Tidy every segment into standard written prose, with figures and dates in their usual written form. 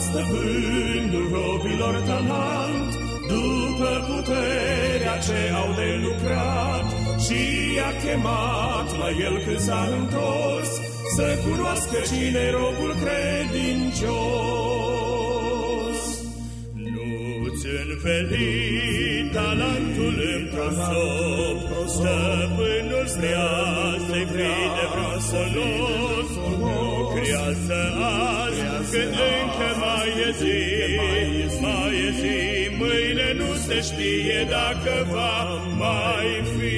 stăpânul robilor talent, după puterea ce au de lucrat, și i-a chemat la el când s-a întors, să cunoască cine robul credincios. Nu-ți înveli talentul în prosop, stăpânul vrea să-i fii de vreun folos. Nu creează azi, când încă mai e zi, mâine nu se știe dacă va mai fi.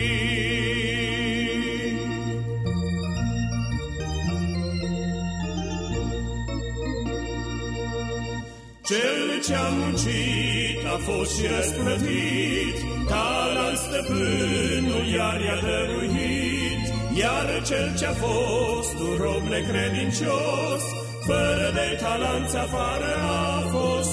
Cel ce-a muncit a fost și răsplătit, talent stăpânul iar i-a dăruit, iar cel ce-a fost un rob necredincios, fără de talenți afară a fost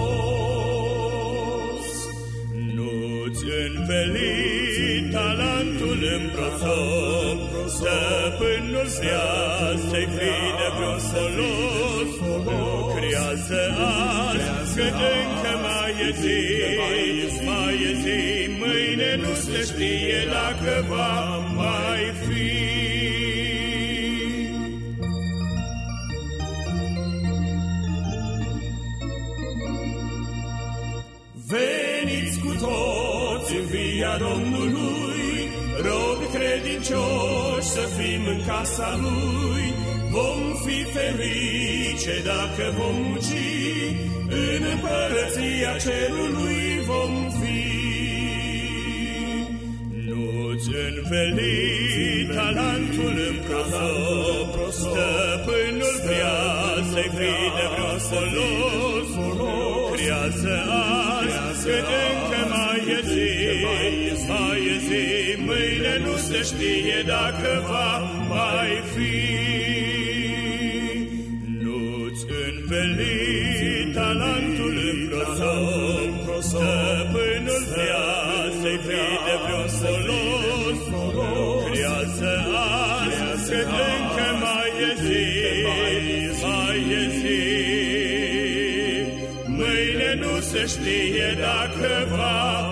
scos. Nu-ți înveli talentul în prosop, stăpânul vrea să-i fii de vreun folos. Nu creează azi, cât încă mai e zi, mâine nu se știe dacă va mai fi. Veniți cu toți în via Domnului, robi credincioși să fim în casa Lui. Vom fi ferice dacă vom munci, în împărăția cerului vom fi. Nu-ți înveli talentul în prosop, stăpânul vrea să-i fii de vreun folos. Nu creează azi, cât încă mai e zi, mâine nu se știe dacă va mai fi. Nu-ți înveli talentul în prosop, stăpânul vrea să-i fii de vreun folos. Nu creează azi, cât încă mai e zi, mâine nu se știe dacă va